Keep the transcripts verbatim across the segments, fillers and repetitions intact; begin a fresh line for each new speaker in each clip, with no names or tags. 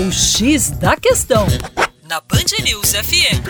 O X da Questão, na Band News F M.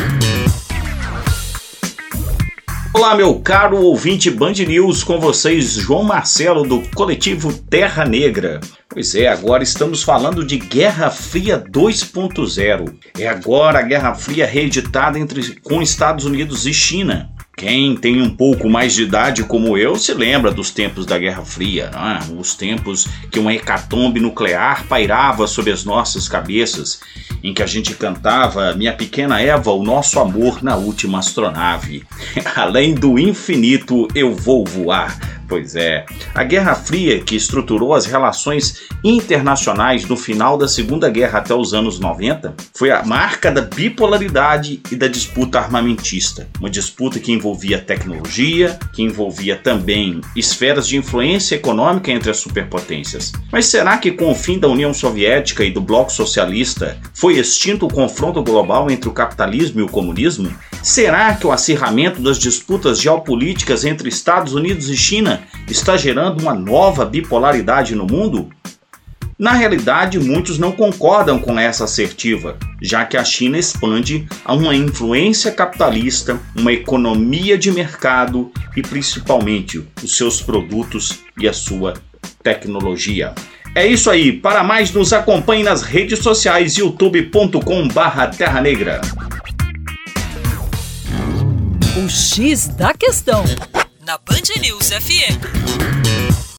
Olá, meu caro ouvinte Band News, com vocês, João Marcelo, do coletivo Terra Negra. Pois é, agora estamos falando de Guerra Fria dois ponto zero. É agora a Guerra Fria reeditada entre, com Estados Unidos e China. Quem tem um pouco mais de idade como eu se lembra dos tempos da Guerra Fria, né? Os tempos que uma hecatombe nuclear pairava sobre as nossas cabeças, em que a gente cantava Minha Pequena Eva, o nosso amor na última astronave. Além do infinito eu vou voar. Pois é, a Guerra Fria, que estruturou as relações internacionais no final da Segunda Guerra até os anos noventa, foi a marca da bipolaridade e da disputa armamentista. Uma disputa que envolvia tecnologia, que envolvia também esferas de influência econômica entre as superpotências. Mas será que com o fim da União Soviética e do Bloco Socialista foi extinto o confronto global entre o capitalismo e o comunismo? Será que o acirramento das disputas geopolíticas entre Estados Unidos e China está gerando uma nova bipolaridade no mundo? Na realidade, muitos não concordam com essa assertiva, já que a China expande a uma influência capitalista, uma economia de mercado e principalmente os seus produtos e a sua tecnologia. É isso aí, para mais nos acompanhe nas redes sociais youtube ponto com barra terra negra.
O X da Questão, na Band News F M.